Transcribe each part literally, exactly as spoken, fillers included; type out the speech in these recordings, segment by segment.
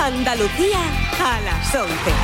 Andalucía a las once.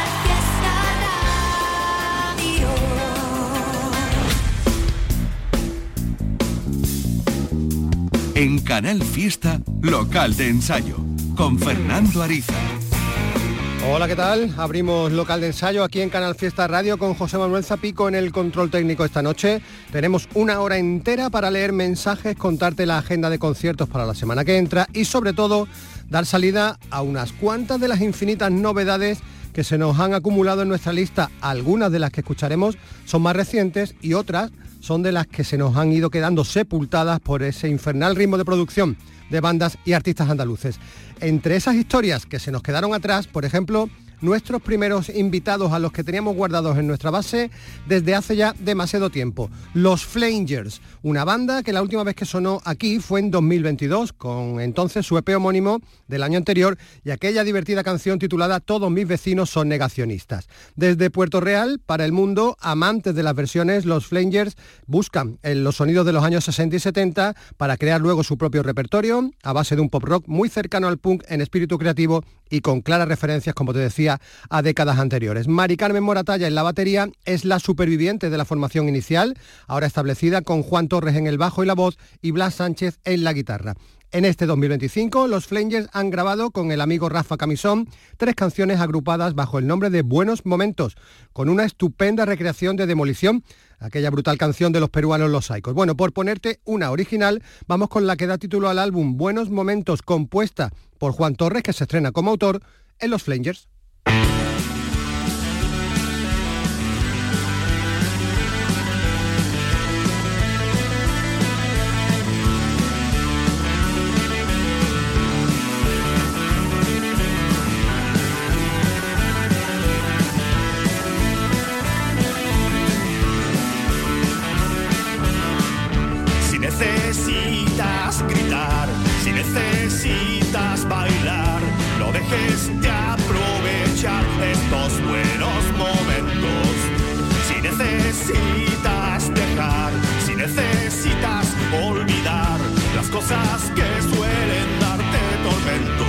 En Canal Fiesta, local de ensayo, con Fernando Ariza. Hola, ¿qué tal? Abrimos local de ensayo aquí en Canal Fiesta Radio con José Manuel Zapico en el control técnico esta noche. Tenemos una hora entera para leer mensajes, contarte la agenda de conciertos para la semana que entra y sobre todo dar salida a unas cuantas de las infinitas novedades que se nos han acumulado en nuestra lista. Algunas de las que escucharemos son más recientes y otras son de las que se nos han ido quedando sepultadas por ese infernal ritmo de producción de bandas y artistas andaluces. Entre esas historias que se nos quedaron atrás, por ejemplo, nuestros primeros invitados a los que teníamos guardados en nuestra base desde hace ya demasiado tiempo. Los Flangers, una banda que la última vez que sonó aquí fue en dos mil veintidós, con entonces su E P homónimo del año anterior y aquella divertida canción titulada Todos mis vecinos son negacionistas. Desde Puerto Real, para el mundo, amantes de las versiones, los Flangers buscan en los sonidos de los años sesenta y setenta para crear luego su propio repertorio a base de un pop rock muy cercano al punk en espíritu creativo y con claras referencias, como te decía, a décadas anteriores. Mari Carmen Moratalla en la batería es la superviviente de la formación inicial, ahora establecida, con Juan Torres en el bajo y la voz y Blas Sánchez en la guitarra. En este dos mil veinticinco, los Flangers han grabado con el amigo Rafa Camisón tres canciones agrupadas bajo el nombre de Buenos Momentos, con una estupenda recreación de Demolición, aquella brutal canción de los peruanos Los Saicos. Bueno, por ponerte una original, vamos con la que da título al álbum Buenos Momentos, compuesta por Juan Torres, que se estrena como autor en los Flangers. Necesitas gritar, si necesitas bailar, no dejes de aprovechar estos buenos momentos. Si necesitas dejar, si necesitas olvidar las cosas que suelen darte tormentos.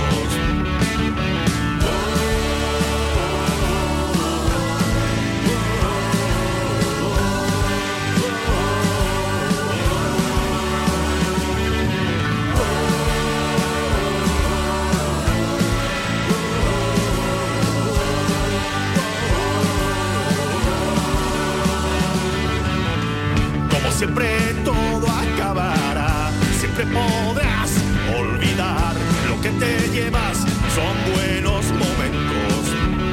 Siempre todo acabará, siempre podrás olvidar lo que te llevas, son buenos momentos.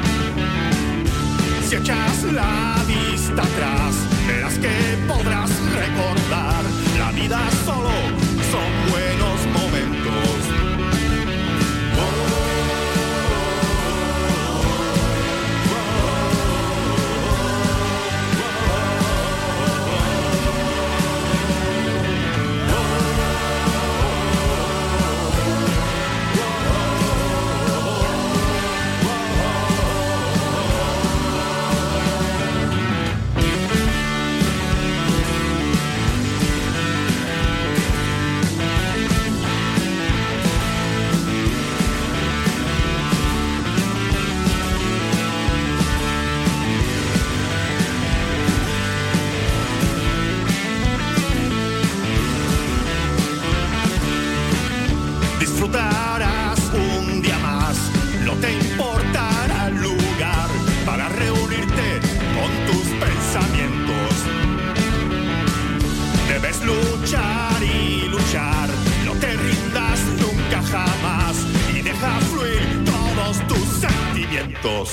Si echas la vista atrás, verás que podrás recordar, la vida solo son buenos momentos. Disfrutarás un día más, no te importará el lugar para reunirte con tus pensamientos. Debes luchar y luchar, no te rindas nunca jamás y deja fluir todos tus sentimientos.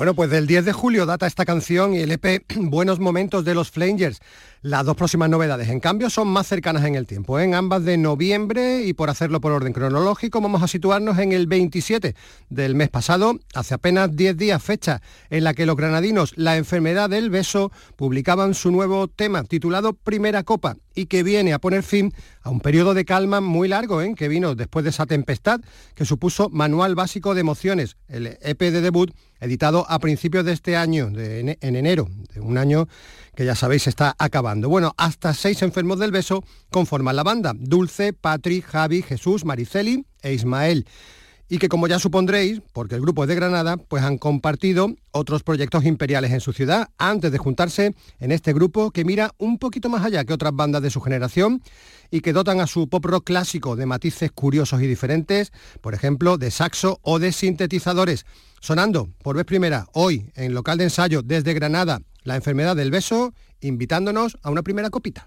Bueno, pues del diez de julio data esta canción y el E P Buenos Momentos de los Flangers. Las dos próximas novedades, en cambio, son más cercanas en el tiempo, ¿eh? En ambas de noviembre, y por hacerlo por orden cronológico, vamos a situarnos en el veintisiete del mes pasado, hace apenas diez días, fecha en la que los granadinos La Enfermedad del Beso publicaban su nuevo tema, titulado Primera Copa, y que viene a poner fin a un periodo de calma muy largo, ¿eh? Que vino después de esa tempestad que supuso Manual Básico de Emociones, el E P de debut, editado a principios de este año, de en, en enero, de un año que ya sabéis está acabando. Bueno, hasta seis enfermos del beso conforman la banda: Dulce, Patri, Javi, Jesús, Mariceli e Ismael. Y que, como ya supondréis, porque el grupo es de Granada, pues han compartido otros proyectos imperiales en su ciudad antes de juntarse en este grupo que mira un poquito más allá que otras bandas de su generación y que dotan a su pop rock clásico de matices curiosos y diferentes, por ejemplo, de saxo o de sintetizadores. Sonando por vez primera hoy en Local de Ensayo desde Granada, La Enfermedad del Beso, invitándonos a una primera copita.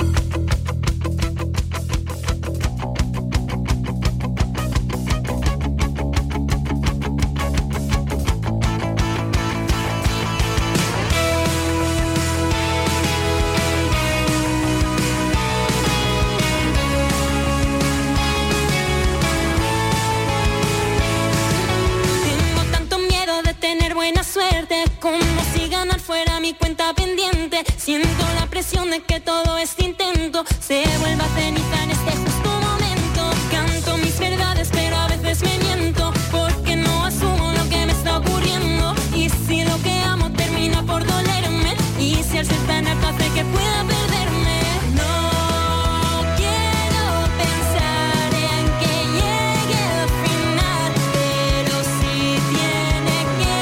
Como si ganar fuera mi cuenta pendiente. Siento la presión de que todo este intento se vuelva ceniza en este justo momento. Canto mis verdades pero a veces me miento, porque no asumo lo que me está ocurriendo. Y si lo que amo termina por dolerme, y si al ser tan harto hace que pueda perderme. No quiero pensar en que llegue el final, pero si tiene que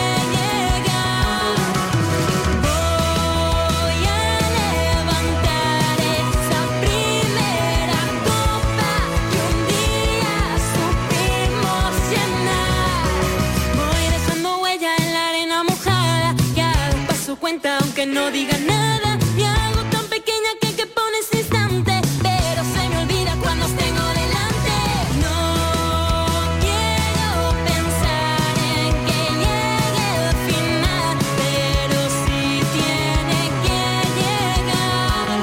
aunque no diga nada, me hago tan pequeña que que pone ese instante, pero se me olvida cuando os tengo delante. No quiero pensar en que llegue el final, pero si tiene que llegar,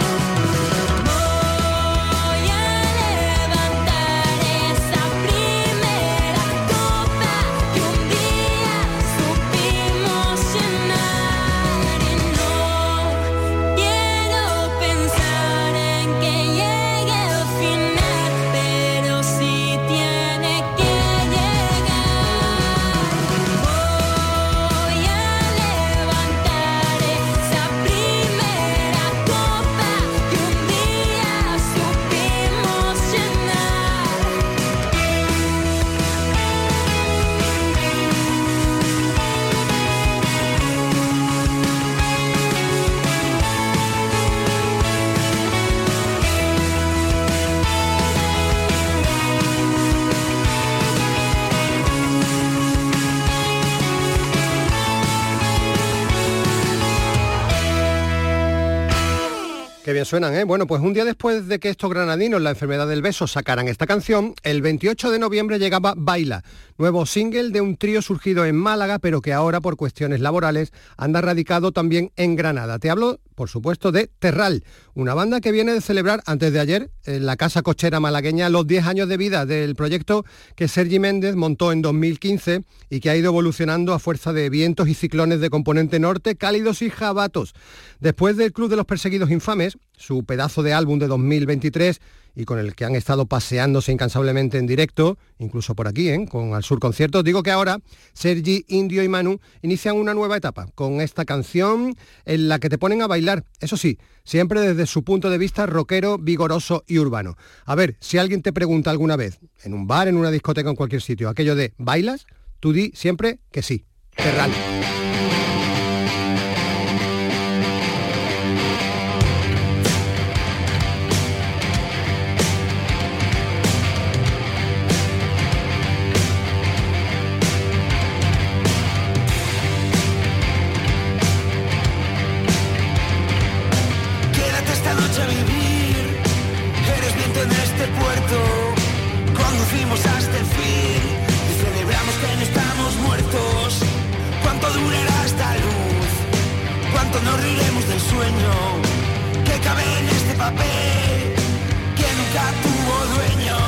voy a levantar esa primera copa que un día supimos llenar. Qué bien suenan, ¿eh? Bueno, pues un día después de que estos granadinos, La Enfermedad del Beso, sacaran esta canción, el veintiocho de noviembre llegaba Baila, nuevo single de un trío surgido en Málaga, pero que ahora, por cuestiones laborales, anda radicado también en Granada. Te hablo, por supuesto, de Terral, una banda que viene de celebrar antes de ayer en la Casa Cochera malagueña los diez años de vida del proyecto que Sergi Méndez montó en dos mil quince y que ha ido evolucionando a fuerza de vientos y ciclones de componente norte, cálidos y jabatos. Después del Club de los Perseguidos Infames, su pedazo de álbum de dos mil veintitrés, y con el que han estado paseándose incansablemente en directo, incluso por aquí, ¿eh? Con Al Sur Conciertos, digo que ahora Sergi, Indio y Manu inician una nueva etapa con esta canción en la que te ponen a bailar, eso sí, siempre desde su punto de vista rockero, vigoroso y urbano. A ver, si alguien te pregunta alguna vez, en un bar, en una discoteca, en cualquier sitio, aquello de ¿bailas?, tú di siempre que sí. Terral. Conducimos hasta el fin y celebramos que no estamos muertos. cuánto durará esta luz, cuánto nos riremos del sueño que cabe en este papel que nunca tuvo dueño.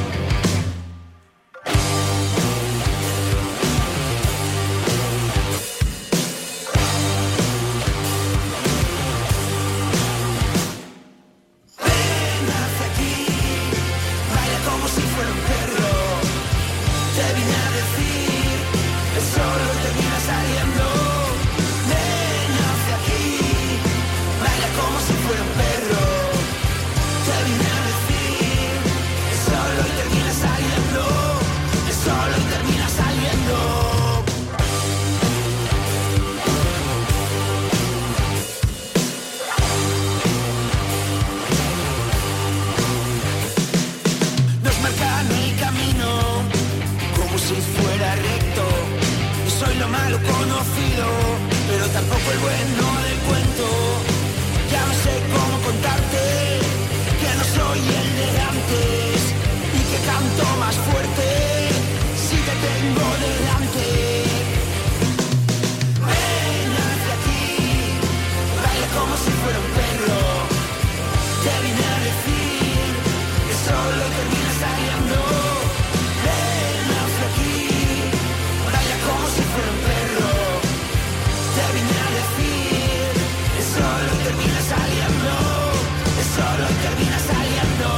Tampoco el bueno del cuento. Ya no sé cómo contarte que no soy el de antes y que canto más fuerte si te tengo delante. Ven hacia aquí, baila como si fuera un perro. Te vine a decir que solo termina saliendo. Ven hacia aquí, baila como si fuera un perro. Te vine a decir, es solo y termina saliendo, es solo y termina saliendo.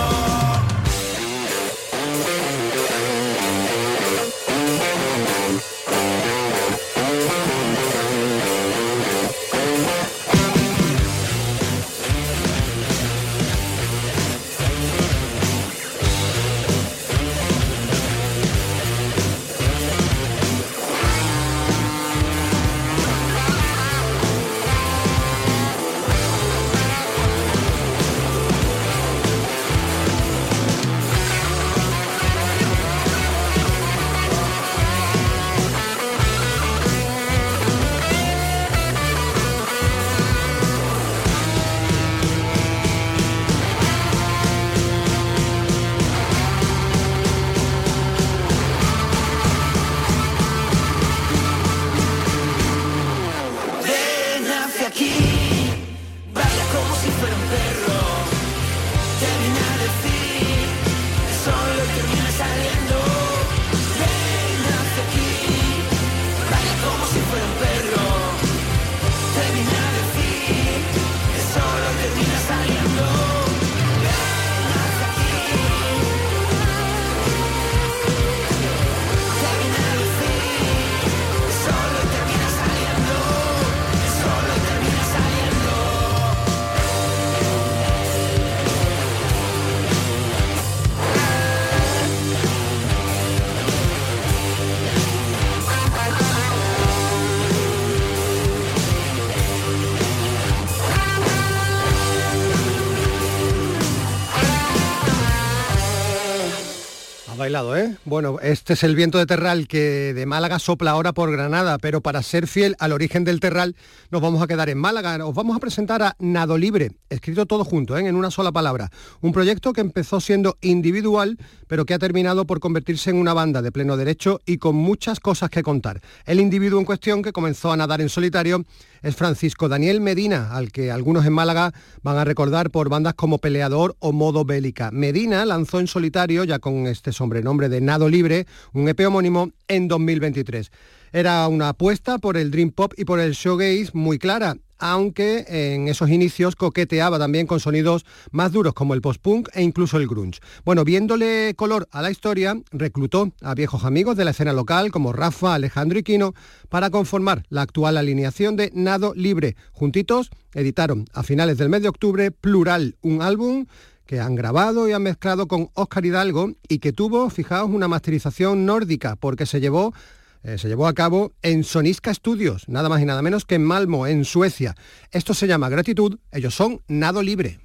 Bailado, ¿eh? Bueno, este es el viento de Terral que de Málaga sopla ahora por Granada, pero para ser fiel al origen del Terral nos vamos a quedar en Málaga. Os vamos a presentar a Nado Libre, escrito todo junto, ¿eh? En una sola palabra. Un proyecto que empezó siendo individual, pero que ha terminado por convertirse en una banda de pleno derecho y con muchas cosas que contar. El individuo en cuestión, que comenzó a nadar en solitario, es Francisco Daniel Medina, al que algunos en Málaga van a recordar por bandas como Peleador o Modo Bélica. Medina lanzó en solitario, ya con este sobrenombre de Nado Libre, un E P homónimo en dos mil veintitrés. Era una apuesta por el dream pop y por el shoegaze muy clara, aunque en esos inicios coqueteaba también con sonidos más duros como el post-punk e incluso el grunge. Bueno, viéndole color a la historia, reclutó a viejos amigos de la escena local como Rafa, Alejandro y Quino para conformar la actual alineación de Nado Libre. Juntitos editaron a finales del mes de octubre Plural, un álbum que han grabado y han mezclado con Óscar Hidalgo y que tuvo, fijaos, una masterización nórdica porque se llevó Eh, se llevó a cabo en Soniska Studios, nada más y nada menos que en Malmö, en Suecia. Esto se llama Gratitud, ellos son Nado Libre.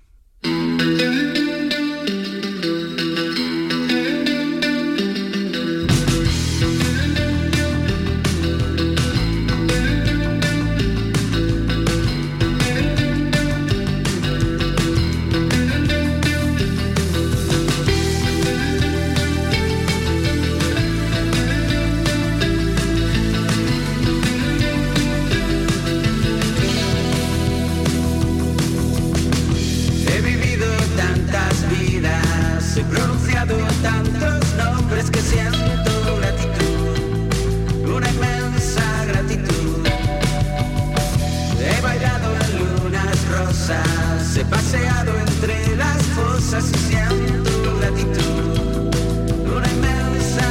tantos nombres que siento gratitud, una inmensa gratitud. He bailado en lunas rosas, he paseado entre las fosas y siento gratitud, una inmensa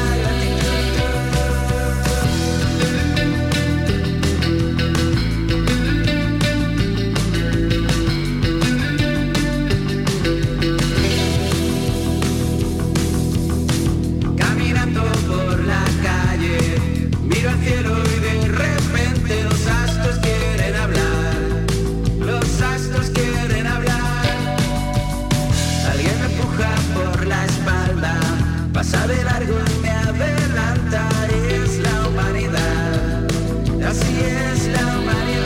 pasa de largo y me adelanta, es la humanidad, así es la humanidad.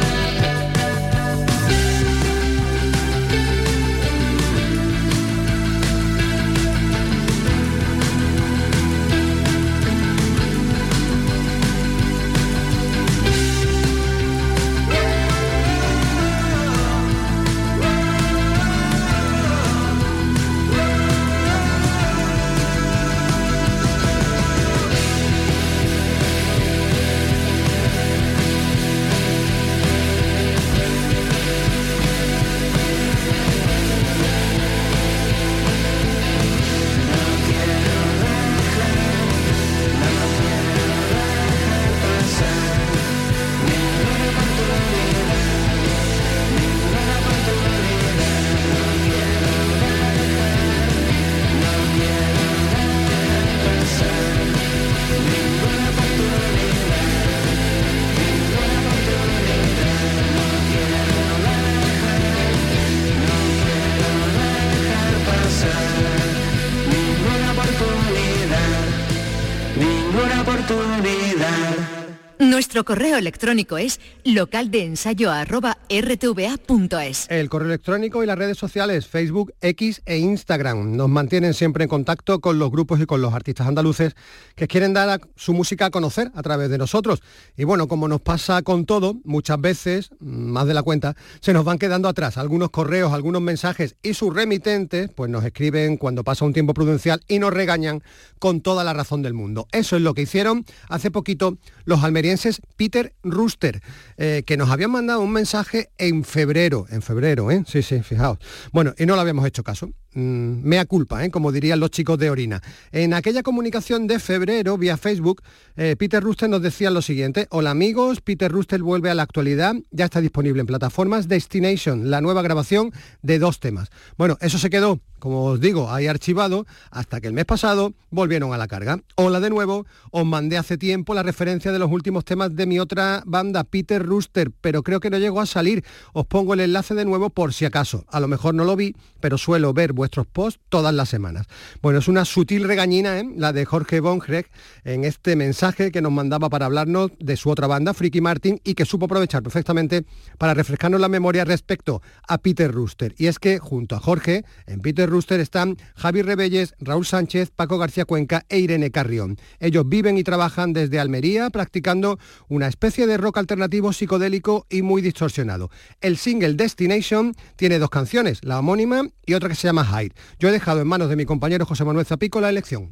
Nuestro correo electrónico es localdeensayo arroba r t v a punto es. El correo electrónico y las redes sociales, Facebook, X e Instagram, nos mantienen siempre en contacto con los grupos y con los artistas andaluces que quieren dar a su música a conocer a través de nosotros. Y bueno, como nos pasa con todo, muchas veces, más de la cuenta, se nos van quedando atrás algunos correos, algunos mensajes, y sus remitentes pues nos escriben cuando pasa un tiempo prudencial y nos regañan con toda la razón del mundo. Eso es lo que hicieron hace poquito los almerienses Peter Rooster, eh, que nos habían mandado un mensaje en febrero, en febrero, ¿eh? Sí, sí, fijaos. Bueno, y no le habíamos hecho caso. Mm, mea culpa, ¿eh? Como dirían los chicos de Orina. En aquella comunicación de febrero, vía Facebook, eh, Peter Rooster nos decía lo siguiente: hola amigos, Peter Rooster vuelve a la actualidad, ya está disponible en plataformas Destination, la nueva grabación de dos temas. Bueno, eso se quedó, como os digo, ahí archivado, hasta que el mes pasado volvieron a la carga. Hola de nuevo, os mandé hace tiempo la referencia de los últimos temas de mi otra banda, Peter Rooster, pero creo que no llegó a salir. Os pongo el enlace de nuevo por si acaso. A lo mejor no lo vi, pero suelo ver vuestros posts todas las semanas. Bueno, es una sutil regañina, ¿eh? La de Jorge Bongreg en este mensaje que nos mandaba para hablarnos de su otra banda, Freaky Martin, y que supo aprovechar perfectamente para refrescarnos la memoria respecto a Peter Rooster. Y es que junto a Jorge, en Peter Rooster están Javi Rebelles, Raúl Sánchez, Paco García Cuenca e Irene Carrión. Ellos viven y trabajan desde Almería practicando una especie de rock alternativo psicodélico y muy distorsionado. El single Destination tiene dos canciones, la homónima y otra que se llama Hide. Yo he dejado en manos de mi compañero José Manuel Zapico la elección.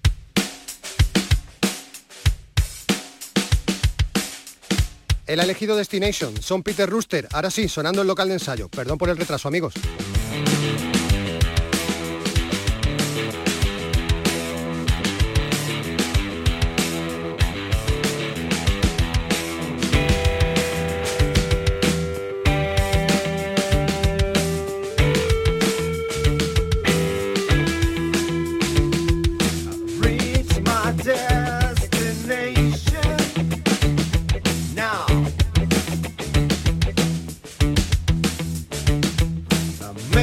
Él ha elegido Destination, son Peter Rooster, ahora sí, sonando el local de ensayo. Perdón por el retraso, amigos. Man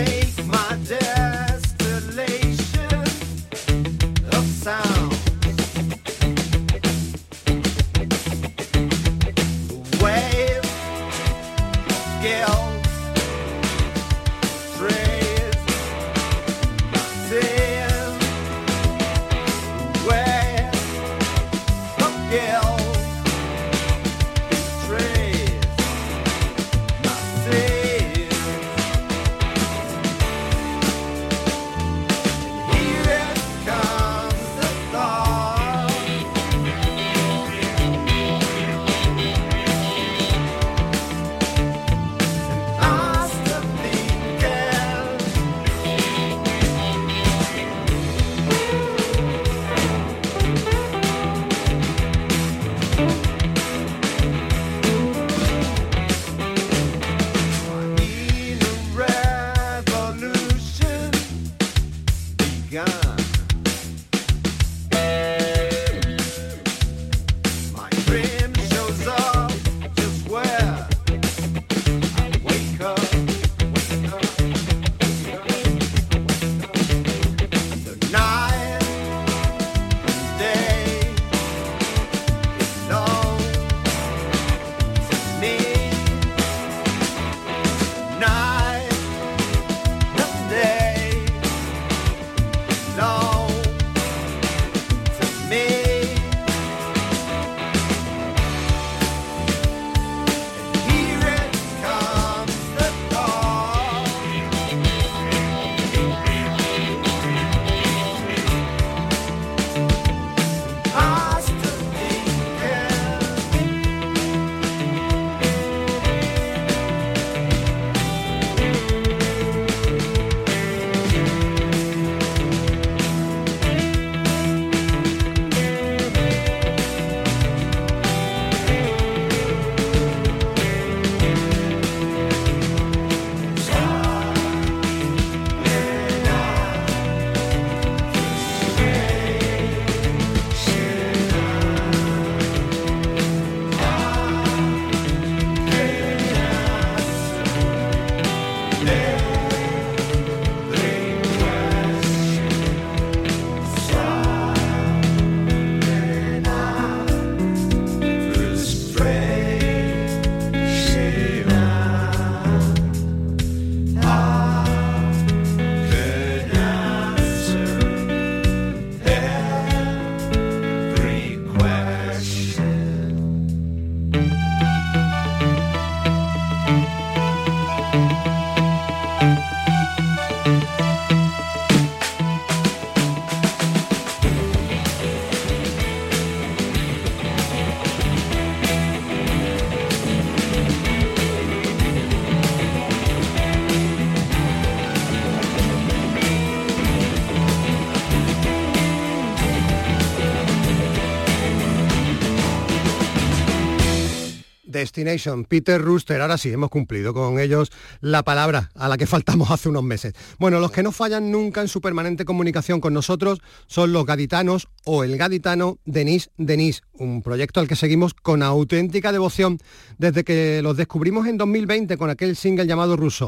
begun. My dream shows up just where I wake up, wake up, the night and day is long to me. Night and day long to me. And here it comes, the dawn. Past the beacon. Destination, Peter Rooster. Ahora sí, hemos cumplido con ellos la palabra a la que faltamos hace unos meses. Bueno, los que no fallan nunca en su permanente comunicación con nosotros son los gaditanos o el gaditano Denis Denis, un proyecto al que seguimos con auténtica devoción desde que los descubrimos en dos mil veinte con aquel single llamado Rousseau.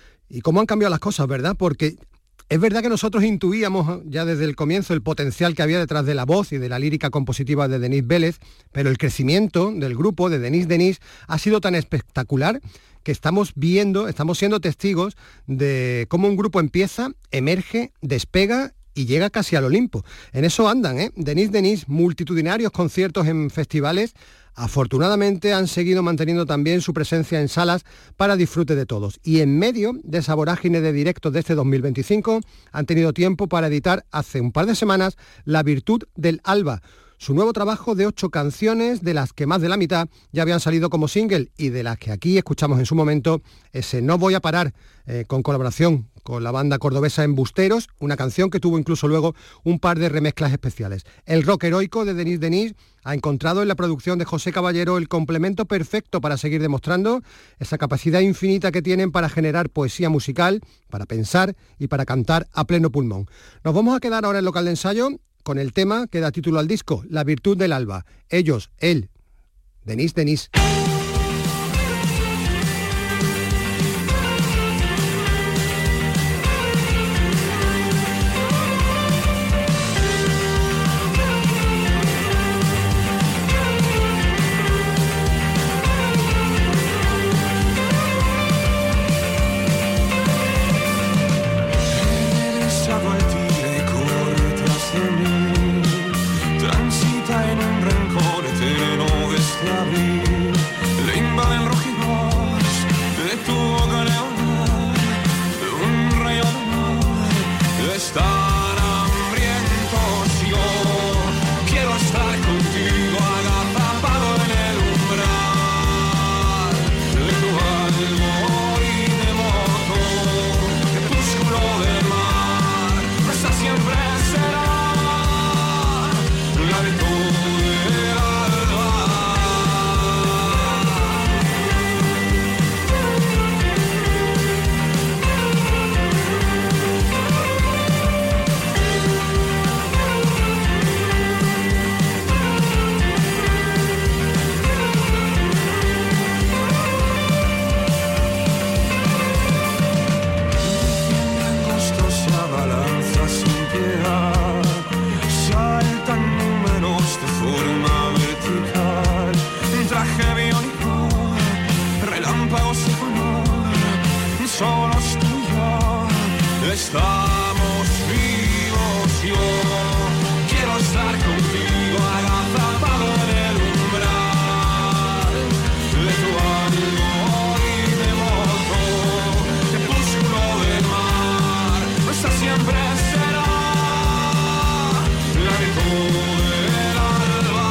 Y cómo han cambiado las cosas, ¿verdad? Porque es verdad que nosotros intuíamos ya desde el comienzo el potencial que había detrás de la voz y de la lírica compositiva de Denis Vélez, pero el crecimiento del grupo de Denis Denis ha sido tan espectacular que estamos viendo, estamos siendo testigos de cómo un grupo empieza, emerge, despega y llega casi al Olimpo. En eso andan, ¿eh? Denis Denis, multitudinarios conciertos en festivales. Afortunadamente han seguido manteniendo también su presencia en salas para disfrute de todos. Y en medio de esa vorágine de directos de este dos mil veinticinco han tenido tiempo para editar hace un par de semanas La Virtud del Alba, su nuevo trabajo de ocho canciones, de las que más de la mitad ya habían salido como single y de las que aquí escuchamos en su momento ese No Voy a Parar, eh, con colaboración con la banda cordobesa Embusteros, una canción que tuvo incluso luego un par de remezclas especiales. El rock heroico de Denis Denis ha encontrado en la producción de José Caballero el complemento perfecto para seguir demostrando esa capacidad infinita que tienen para generar poesía musical, para pensar y para cantar a pleno pulmón. Nos vamos a quedar ahora en local de ensayo con el tema que da título al disco, La Virtud del Alba. Ellos, él, Denis Denis. Transita en un rencor eterno desde abril. estamos vivos. Yo quiero estar contigo agazapado en el umbral de tu algo y de moto. Crepúsculo del mar, nuestra siempre será la virtud del alba.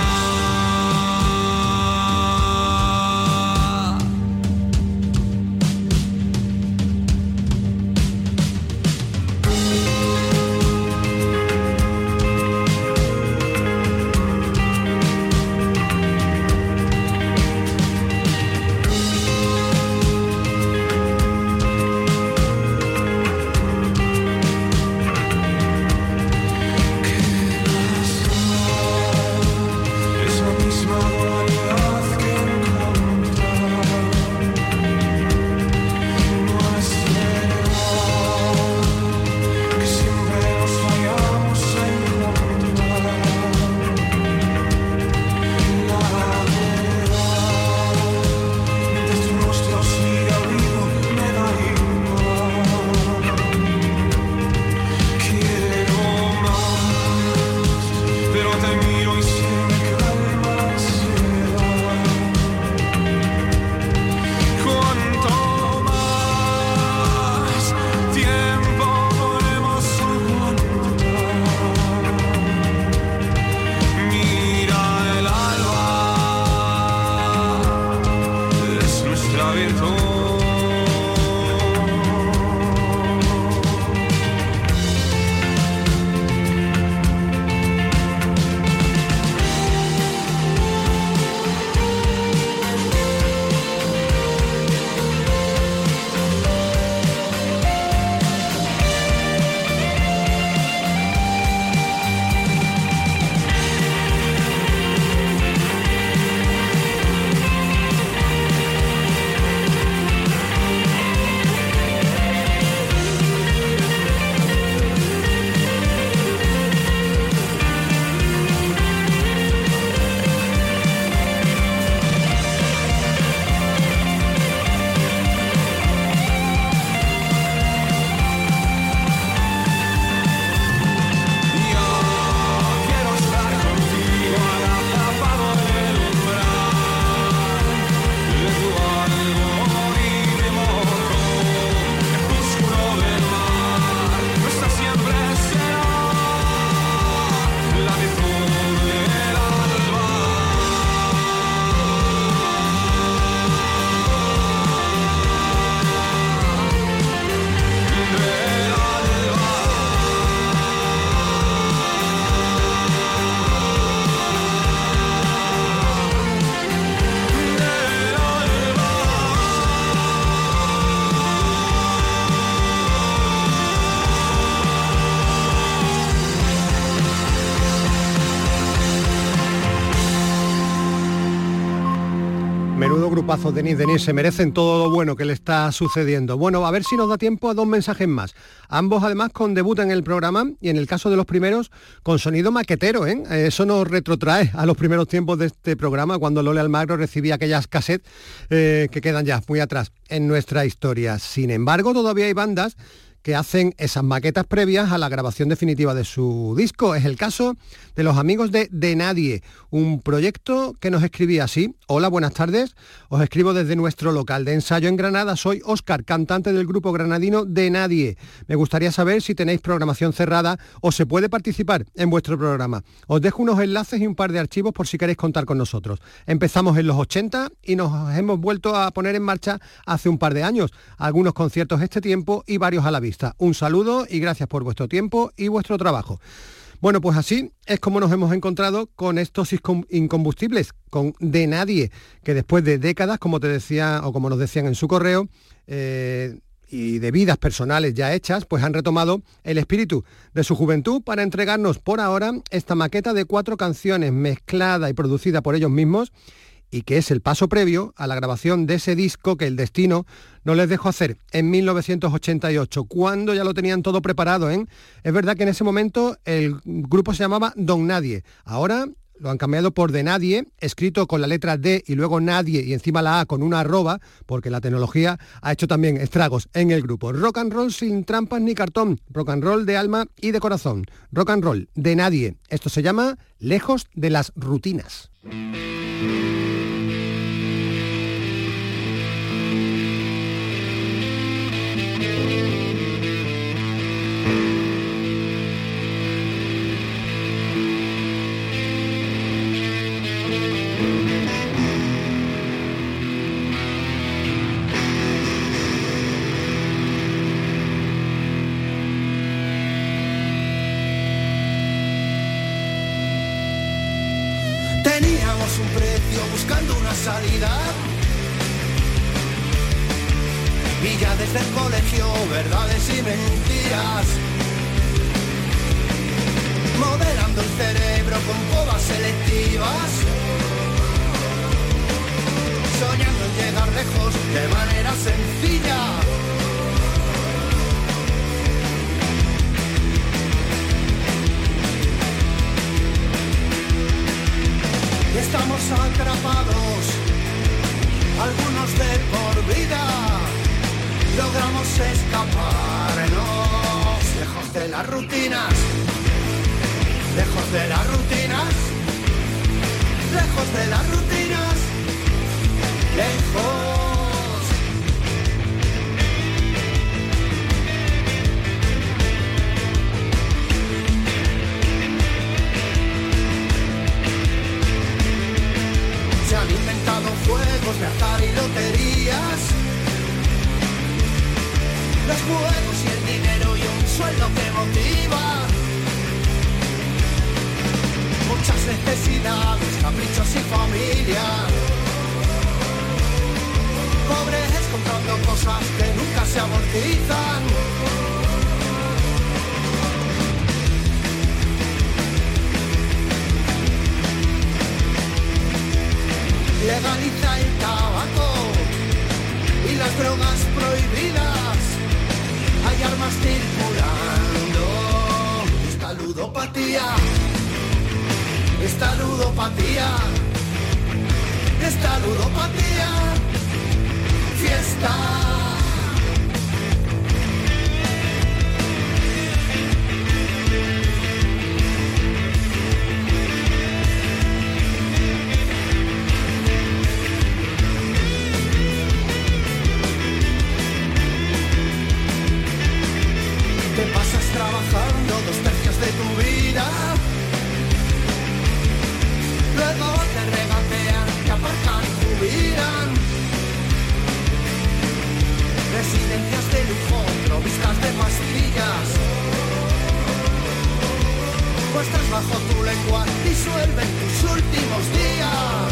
Menudo grupazo, Denis, Denis, se merecen todo lo bueno que le está sucediendo. Bueno, a ver si nos da tiempo a dos mensajes más. Ambos además con debut en el programa y en el caso de los primeros con sonido maquetero, ¿eh? Eso nos retrotrae a los primeros tiempos de este programa cuando Lole Almagro recibía aquellas cassettes eh, que quedan ya muy atrás en nuestra historia. Sin embargo, todavía hay bandas que hacen esas maquetas previas a la grabación definitiva de su disco. Es el caso de los amigos de De Nadie, un proyecto que nos escribía así: hola, buenas tardes, os escribo desde nuestro local de ensayo en Granada, soy Óscar, cantante del grupo granadino De Nadie. Me gustaría saber si tenéis programación cerrada o se puede participar en vuestro programa. Os dejo unos enlaces y un par de archivos por si queréis contar con nosotros. Empezamos en los ochenta y nos hemos vuelto a poner en marcha hace un par de años, algunos conciertos este tiempo y varios a la vista. Un saludo y gracias por vuestro tiempo y vuestro trabajo. Bueno, pues así es como nos hemos encontrado con estos incombustibles, con De Nadie, que después de décadas, como te decía o como nos decían en su correo, eh, y de vidas personales ya hechas, pues han retomado el espíritu de su juventud para entregarnos por ahora esta maqueta de cuatro canciones mezclada y producida por ellos mismos, y que es el paso previo a la grabación de ese disco que el destino no les dejó hacer en mil novecientos ochenta y ocho, cuando ya lo tenían todo preparado, ¿eh? Es verdad que en ese momento el grupo se llamaba Don Nadie, ahora lo han cambiado por De Nadie, escrito con la letra D y luego Nadie y encima la A con una arroba, porque la tecnología ha hecho también estragos en el grupo. Rock and roll sin trampas ni cartón, rock and roll de alma y de corazón. Rock and roll de Nadie. Esto se llama Lejos de las rutinas. Teníamos un precio buscando una salida y ya desde el colegio verdades y mentiras, modelando el cerebro con podas selectivas, soñando en llegar lejos de manera sencilla. Estamos atrapados, algunos de por vida, logramos escaparnos lejos de las rutinas, lejos de las rutinas, lejos de las rutinas, lejos. Se han inventado juegos de azar y loterías, los juegos y el dinero y un sueldo que motiva, muchas necesidades, caprichos y familia, pobres comprando cosas que nunca se amortizan. Legaliza el tabaco y las drogas prohibidas, hay armas circulando, esta ludopatía, esta ludopatía, esta ludopatía, fiesta. Te pasas trabajando dos tercios de tu vida, luego te regatean, te aparcan, jubilan. Residencias de lujo, provistas de pastillas, puestas bajo tu lengua, disuelven tus últimos días.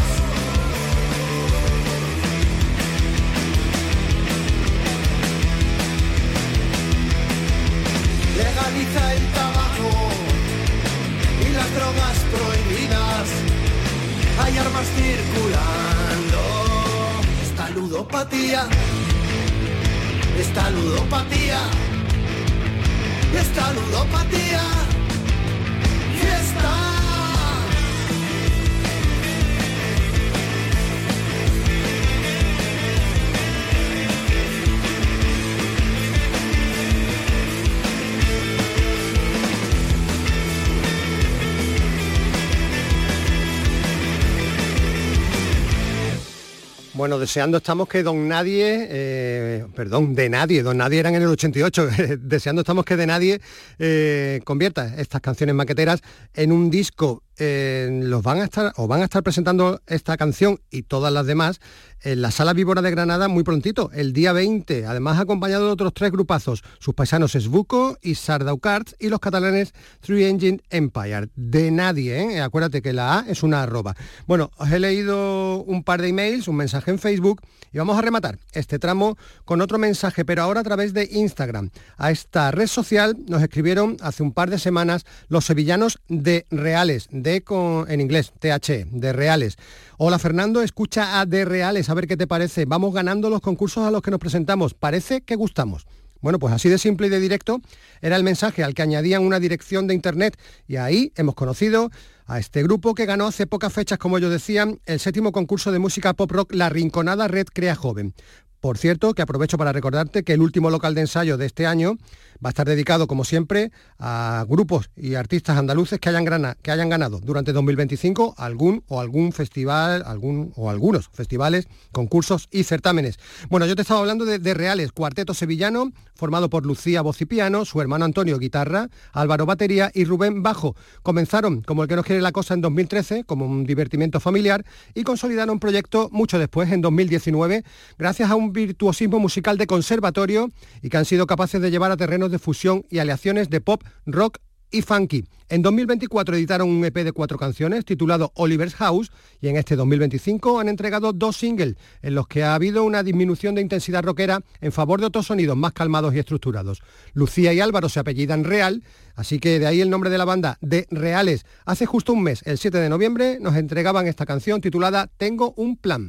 Legaliza el tabaco y las drogas prohibidas, hay armas circulando, esta ludopatía, esta ludopatía, esta ludopatía, fiesta. Bueno, deseando estamos que Don Nadie, eh, perdón, De Nadie, Don Nadie eran en el ochenta y ocho, deseando estamos que De Nadie eh, convierta estas canciones maqueteras en un disco. Eh, los van a estar o van a estar presentando esta canción y todas las demás en la Sala Víbora de Granada muy prontito, el día veinte, además acompañado de otros tres grupazos, sus paisanos Esbuco y Sardaucards y los catalanes Three Engine Empire. De Nadie, ¿eh? Acuérdate que la A es una arroba. Bueno, os he leído un par de emails, un mensaje en Facebook y vamos a rematar este tramo con otro mensaje, pero ahora a través de Instagram. A esta red social nos escribieron hace un par de semanas los sevillanos de Reales, de con, en inglés, T H E, de Reales. Hola Fernando, escucha a De Reales, a ver qué te parece. Vamos ganando los concursos a los que nos presentamos. Parece que gustamos. Bueno, pues así de simple y de directo era el mensaje al que añadían una dirección de internet y ahí hemos conocido a este grupo que ganó hace pocas fechas, como ellos decían, el séptimo concurso de música pop rock La Rinconada Red Crea Joven. Por cierto, que aprovecho para recordarte que el último local de ensayo de este año va a estar dedicado, como siempre, a grupos y artistas andaluces que hayan, grana, que hayan ganado durante dos mil veinticinco algún o algún festival, algún o algunos festivales, concursos y certámenes. Bueno, yo te estaba hablando de, de Reales, cuarteto sevillano, formado por Lucía, voz y piano, su hermano Antonio, guitarra, Álvaro, batería y Rubén, bajo. Comenzaron, como el que nos quiere la cosa, en dos mil trece, como un divertimento familiar, y consolidaron un proyecto mucho después, en dos mil diecinueve, gracias a un virtuosismo musical de conservatorio y que han sido capaces de llevar a terrenos de fusión y aleaciones de pop, rock y funky. En dos mil veinticuatro editaron un E P de cuatro canciones titulado Oliver's House y en este dos mil veinticinco han entregado dos singles en los que ha habido una disminución de intensidad rockera en favor de otros sonidos más calmados y estructurados. Lucía y Álvaro se apellidan Real, así que de ahí el nombre de la banda, de Reales. Hace justo un mes, el siete de noviembre, nos entregaban esta canción titulada Tengo un plan.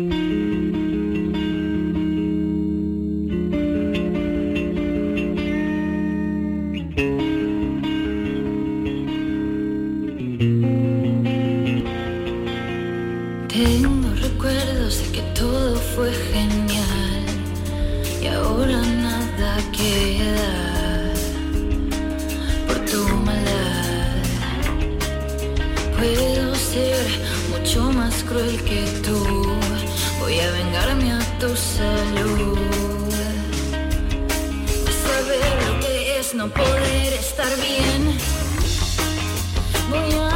Tengo recuerdos de que todo fue genial y ahora nada queda por tu maldad. Puedo ser mucho más cruel que tú, voy a vengarme a tu salud. Saber lo que es no poder estar bien, voy a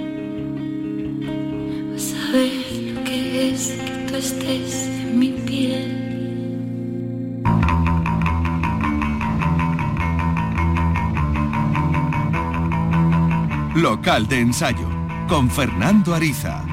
estés en mi piel. local de ensayo, con Fernando Ariza.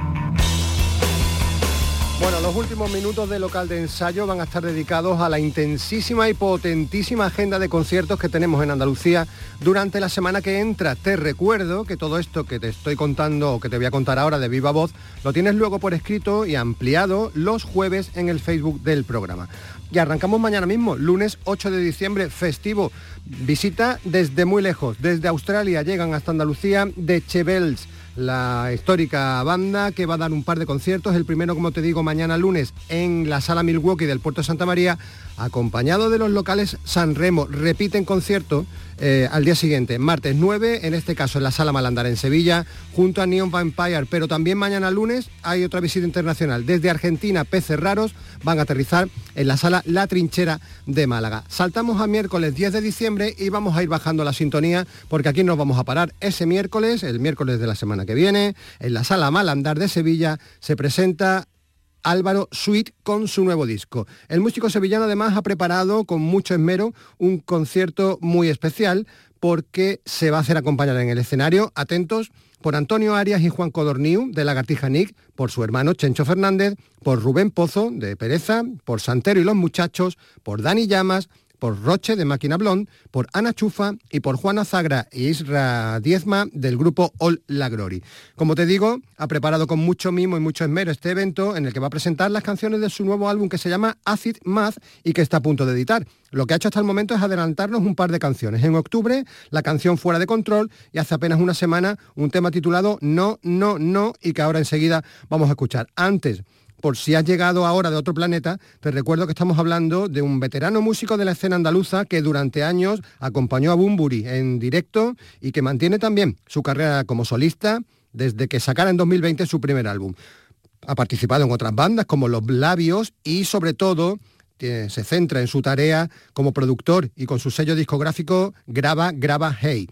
Bueno, los últimos minutos de local de ensayo van a estar dedicados a la intensísima y potentísima agenda de conciertos que tenemos en Andalucía durante la semana que entra. Te recuerdo que todo esto que te estoy contando o que te voy a contar ahora de viva voz lo tienes luego por escrito y ampliado los jueves en el Facebook del programa. Y arrancamos mañana mismo, lunes ocho de diciembre, festivo. Visita desde muy lejos, desde Australia llegan hasta Andalucía The Chevelles, la histórica banda que va a dar un par de conciertos. El primero, como te digo, mañana lunes en la Sala Milwaukee del Puerto de Santa María, acompañado de los locales San Remo. Repiten concierto eh, al día siguiente, martes nueve, en este caso en la Sala Malandar en Sevilla, junto a Neon Vampire. Pero también mañana lunes hay otra visita internacional. Desde Argentina, Peces Raros van a aterrizar en la Sala La Trinchera de Málaga. Saltamos a miércoles diez de diciembre y vamos a ir bajando la sintonía, porque aquí nos vamos a parar ese miércoles, el miércoles de la semana que viene, en la Sala Malandar de Sevilla se presenta Álvaro Sweet con su nuevo disco. El músico sevillano además ha preparado con mucho esmero un concierto muy especial, porque se va a hacer acompañar en el escenario, atentos, por Antonio Arias y Juan Codorniu de Lagartija Nick, por su hermano Chencho Fernández, por Rubén Pozo de Pereza, por Santero y los Muchachos, por Dani Llamas, por Roche de Máquina Blonde, por Ana Chufa y por Juana Zagra e Isra Diezma del grupo All La Glory. Como te digo, ha preparado con mucho mimo y mucho esmero este evento en el que va a presentar las canciones de su nuevo álbum que se llama Acid Math y que está a punto de editar. Lo que ha hecho hasta el momento es adelantarnos un par de canciones. En octubre, la canción Fuera de Control, y hace apenas una semana un tema titulado No, No, No, y que ahora enseguida vamos a escuchar. Antes, por si has llegado ahora de otro planeta, te recuerdo que estamos hablando de un veterano músico de la escena andaluza que durante años acompañó a Bunbury en directo y que mantiene también su carrera como solista desde que sacara en dos mil veinte su primer álbum. Ha participado en otras bandas como Los Labios y sobre todo se centra en su tarea como productor y con su sello discográfico Graba, Graba, Hey.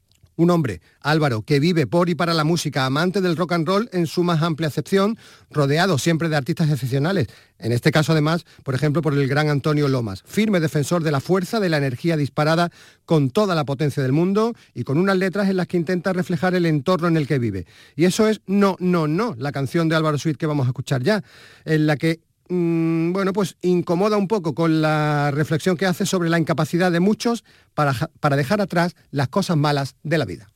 Un hombre, Álvaro, que vive por y para la música, amante del rock and roll en su más amplia acepción, rodeado siempre de artistas excepcionales. En este caso, además, por ejemplo, por el gran Antonio Lomas, firme defensor de la fuerza, de la energía disparada con toda la potencia del mundo y con unas letras en las que intenta reflejar el entorno en el que vive. Y eso es No, No, No, la canción de Álvaro Sweet que vamos a escuchar ya, en la que bueno, pues incomoda un poco con la reflexión que hace sobre la incapacidad de muchos para, para dejar atrás las cosas malas de la vida.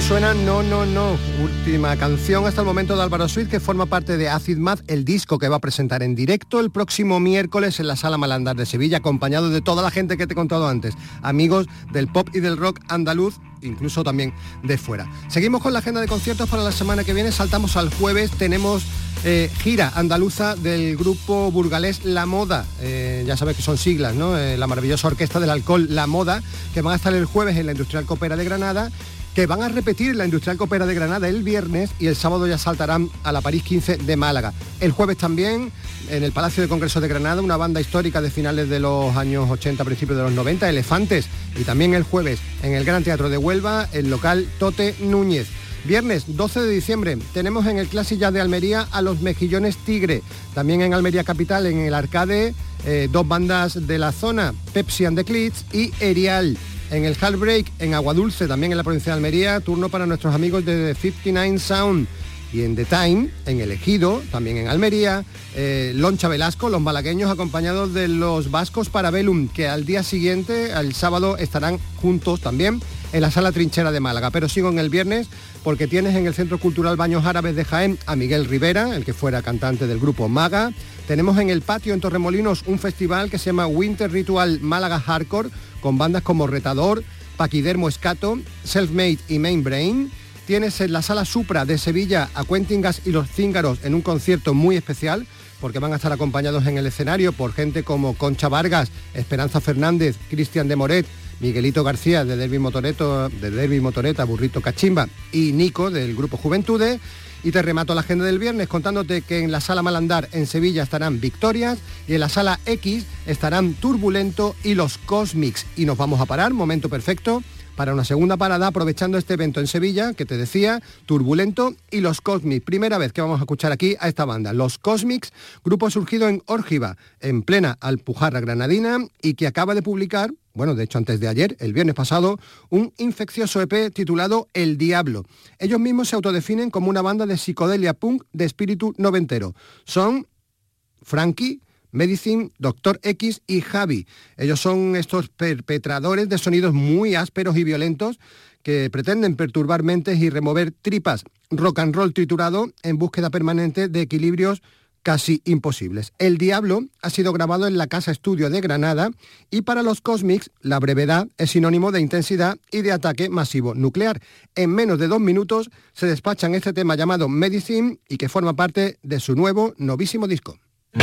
suena No, No, No, última canción hasta el momento de Álvaro Suiz, que forma parte de Acid Math, el disco que va a presentar en directo el próximo miércoles en la Sala Malandar de Sevilla, acompañado de toda la gente que te he contado antes, amigos del pop y del rock andaluz, incluso también de fuera. Seguimos con la agenda de conciertos para la semana que viene, saltamos al jueves, tenemos eh, gira andaluza del grupo burgalés La Moda, eh, ya sabes que son siglas, ¿no? Eh, la maravillosa orquesta del alcohol La Moda, que van a estar el jueves en la Industrial Copera de Granada, que van a repetir la Industrial Copera de Granada el viernes y el sábado ya saltarán a la París quince de Málaga. El jueves también, en el Palacio de Congresos de Granada, una banda histórica de finales de los años ochenta, principios de los noventa, Elefantes, y también el jueves en el Gran Teatro de Huelva, el local Tote Núñez. Viernes doce de diciembre tenemos en el Classic Jazz de Almería a los Mejillones Tigre, también en Almería Capital, en el Arcade, eh, dos bandas de la zona, Pepsi and the Clits y Erial. En el Hall Break, en Aguadulce, también en la provincia de Almería, turno para nuestros amigos de The cincuenta y nueve Sound. Y en The Time, en El Ejido, también en Almería, eh, Loncha Velasco, los malagueños acompañados de los vascos Parabellum, que al día siguiente, al sábado, estarán juntos también en la Sala Trinchera de Málaga. Pero sigo en el viernes porque tienes en el Centro Cultural Baños Árabes de Jaén a Miguel Rivera, el que fuera cantante del grupo Maga. Tenemos en el patio en Torremolinos un festival que se llama Winter Ritual Málaga Hardcore, con bandas como Retador, Paquidermo Escato, Selfmade y Main Brain. Tienes en la Sala Supra de Sevilla a Cuentingas y los Cíngaros en un concierto muy especial, porque van a estar acompañados en el escenario por gente como Concha Vargas, Esperanza Fernández, Cristian de Moret, Miguelito García de Derby Motoreto, de Derby Motoreta, Burrito Cachimba y Nico del grupo Juventudes. Y te remato la agenda del viernes contándote que en la Sala Malandar en Sevilla estarán Victorias y en la Sala X estarán Turbulento y los Cosmics. Y nos vamos a parar, momento perfecto, para una segunda parada aprovechando este evento en Sevilla, que te decía, Turbulento y los Cosmics. Primera vez que vamos a escuchar aquí a esta banda, los Cosmics, grupo surgido en Órgiva, en plena Alpujarra granadina y que acaba de publicar, bueno, de hecho antes de ayer, el viernes pasado, un infeccioso E P titulado El Diablo. Ellos mismos se autodefinen como una banda de psicodelia punk de espíritu noventero. Son Frankie, Medicine, Doctor X y Javi. Ellos son estos perpetradores de sonidos muy ásperos y violentos que pretenden perturbar mentes y remover tripas. Rock and roll triturado en búsqueda permanente de equilibrios casi imposibles. El Diablo ha sido grabado en la Casa Estudio de Granada y para los Cosmics la brevedad es sinónimo de intensidad y de ataque masivo nuclear. En menos de dos minutos se despachan este tema llamado Medicine y que forma parte de su nuevo novísimo disco.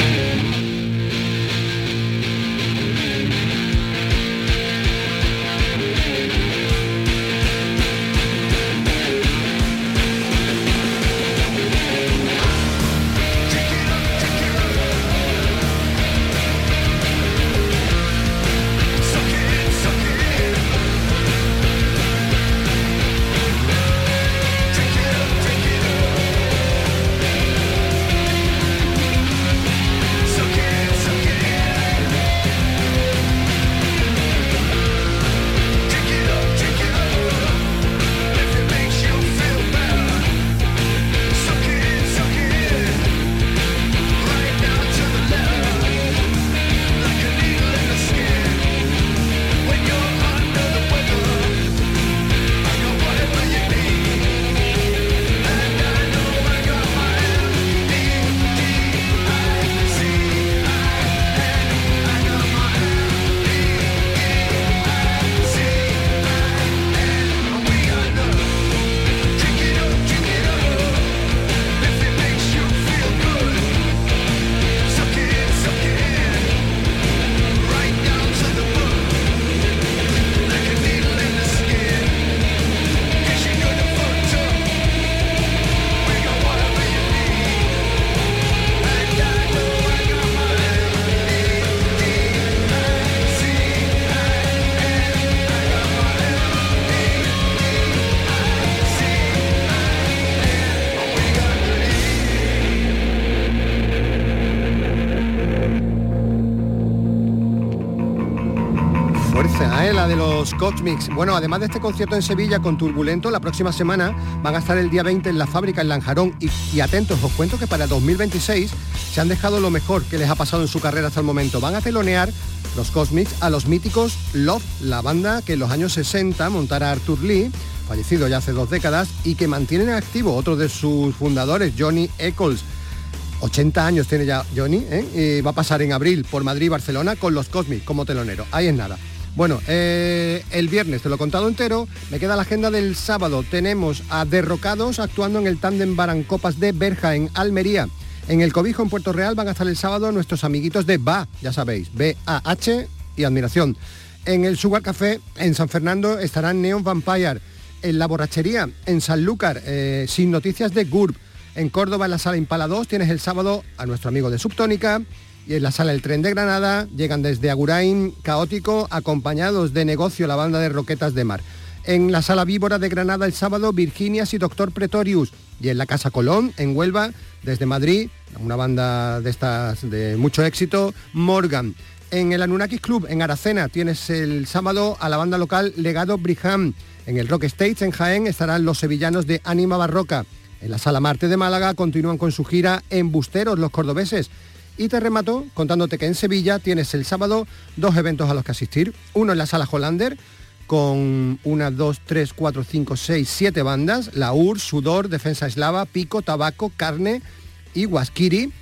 De los Cosmics. Bueno, además de este concierto en Sevilla con Turbulento, la próxima semana van a estar el día veinte en la Fábrica en Lanjarón y, y atentos, os cuento que para dos mil veintiséis se han dejado lo mejor que les ha pasado en su carrera hasta el momento. Van a telonear los Cosmics a los míticos Love, la banda que en los años sesenta montara Arthur Lee, fallecido ya hace dos décadas, y que mantienen activo otro de sus fundadores, Johnny Eccles. ochenta años tiene ya Johnny, ¿eh? Y va a pasar en abril por Madrid y Barcelona con los Cosmic como telonero. Ahí es nada. Bueno, eh, el viernes te lo he contado entero, me queda la agenda del sábado. Tenemos a Derrocados actuando en el tándem Barancopas de Berja, en Almería. En el Cobijo, en Puerto Real, van a estar el sábado nuestros amiguitos de B A, ya sabéis, B A H y Admiración. En el Sugar Café, en San Fernando, estarán Neon Vampire. En la Borrachería, en Sanlúcar, eh, Sin Noticias de G U R B. En Córdoba, en la Sala Impala dos, tienes el sábado a nuestro amigo de Subtónica. Y en la Sala El Tren de Granada llegan desde Agurain Caótico, acompañados de Negocio, la banda de Roquetas de Mar. En la Sala Víbora de Granada el sábado, Virginias y Doctor Pretorius. Y en la Casa Colón, en Huelva, desde Madrid, una banda de estas de mucho éxito, Morgan. En el Anunnakis Club, en Aracena, tienes el sábado a la banda local Legado Briham. En el Rock Stage, en Jaén, estarán los sevillanos de Ánima Barroca. En la Sala Marte de Málaga continúan con su gira Embusteros, los cordobeses. Y te remato contándote que en Sevilla tienes el sábado dos eventos a los que asistir. Uno en la Sala Hollander, con una, dos, tres, cuatro, cinco, seis, siete bandas. La U R, Sudor, Defensa Eslava, Pico, Tabaco, Carne y Guasquiri.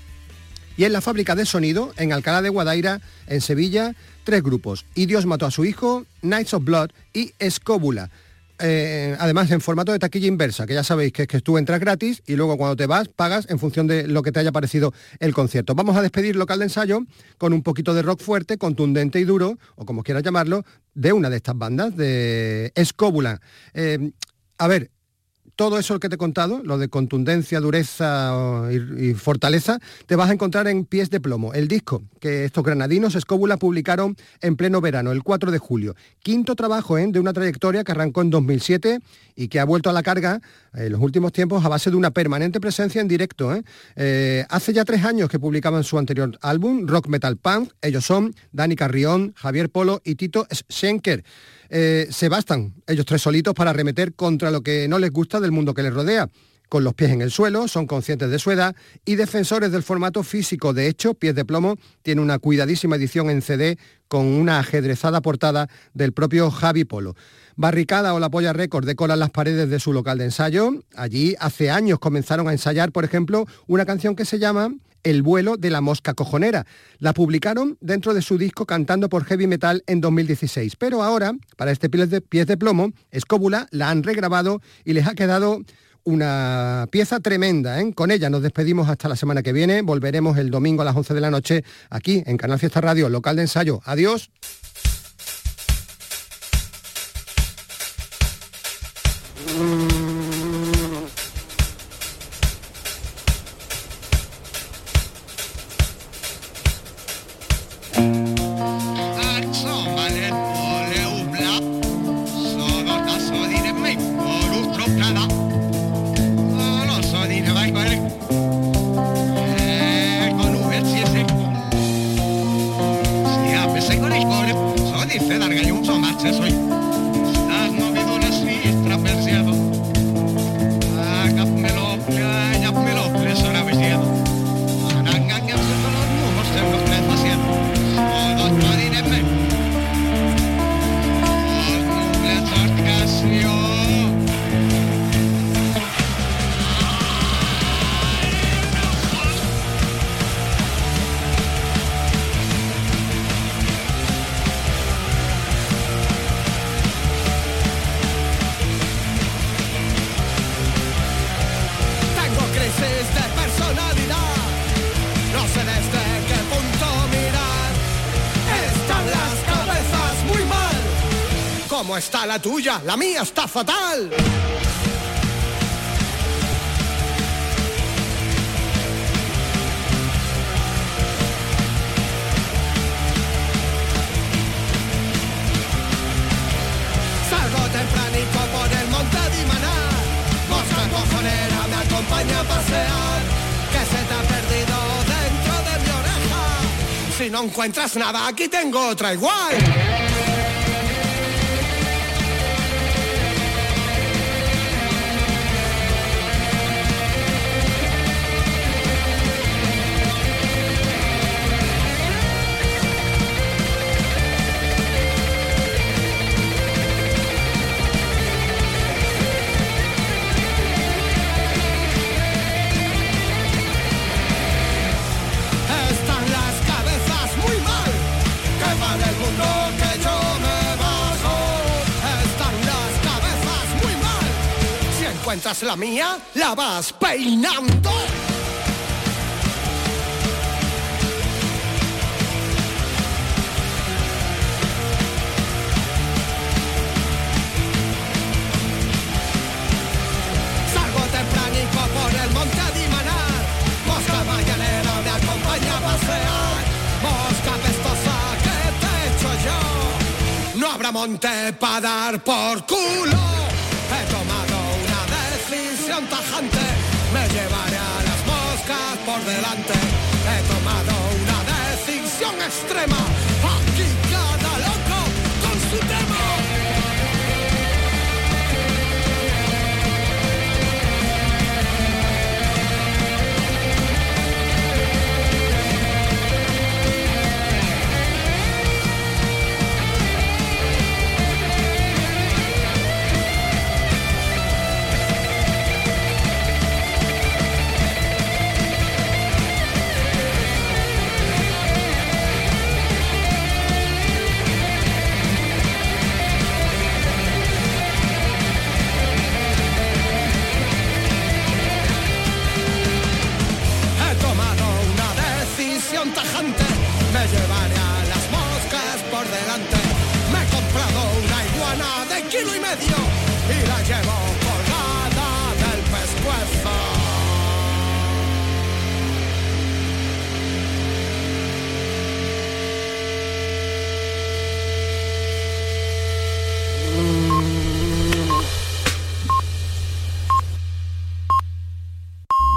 Y en la Fábrica de Sonido, en Alcalá de Guadaira, en Sevilla, tres grupos: Y Dios mató a su hijo, Knights of Blood y Escóbula. Eh, además en formato de taquilla inversa, que ya sabéis que es que tú entras gratis y luego cuando te vas pagas en función de lo que te haya parecido el concierto. Vamos a despedir Local de Ensayo con un poquito de rock fuerte, contundente y duro, o como quieras llamarlo, de una de estas bandas, de Escóbula. Eh, a ver, todo eso que te he contado, lo de contundencia, dureza y, y fortaleza, te vas a encontrar en Pies de Plomo, el disco que estos granadinos Escóbula publicaron en pleno verano, el cuatro de julio. Quinto trabajo ¿eh? de una trayectoria que arrancó en dos mil siete y que ha vuelto a la carga en los últimos tiempos a base de una permanente presencia en directo. ¿eh? Eh, hace ya tres años que publicaban su anterior álbum, Rock Metal Punk. Ellos son Dani Carrión, Javier Polo y Tito Schenker. Eh, se bastan ellos tres solitos para arremeter contra lo que no les gusta del mundo que les rodea. Con los pies en el suelo, son conscientes de su edad y defensores del formato físico. De hecho, Pies de Plomo tiene una cuidadísima edición en C D con una ajedrezada portada del propio Javi Polo. Barricada o La Polla Record decoran las paredes de su local de ensayo. Allí hace años comenzaron a ensayar, por ejemplo, una canción que se llama El vuelo de la mosca cojonera. La publicaron dentro de su disco Cantando por Heavy Metal en dos mil dieciséis. Pero ahora, para este Pies de, Pies de Plomo, Escóbula la han regrabado y les ha quedado una pieza tremenda, ¿eh? Con ella nos despedimos hasta la semana que viene. Volveremos el domingo a las once de la noche aquí en Canal Fiesta Radio, Local de Ensayo. Adiós. ¿Cómo está la tuya? La mía está fatal. Salgo tempranito por el monte de Maná. Mosca cojonera me acompaña a pasear. Que se te ha perdido dentro de mi oreja. Si no encuentras nada, aquí tengo otra igual. encuentras la mía, la vas peinando. Salgo tempranico por el monte a dimanar, mosca mañanera me acompaña a pasear, mosca pestosa que te echo yo, no habrá monte para dar por culo. He tomado una decisión tajante, me llevaré a las moscas por delante. He tomado una decisión extrema, aquí cada loco con su tema. Tajante, me llevaré a las moscas por delante. Me he comprado una iguana de kilo y medio y la llevo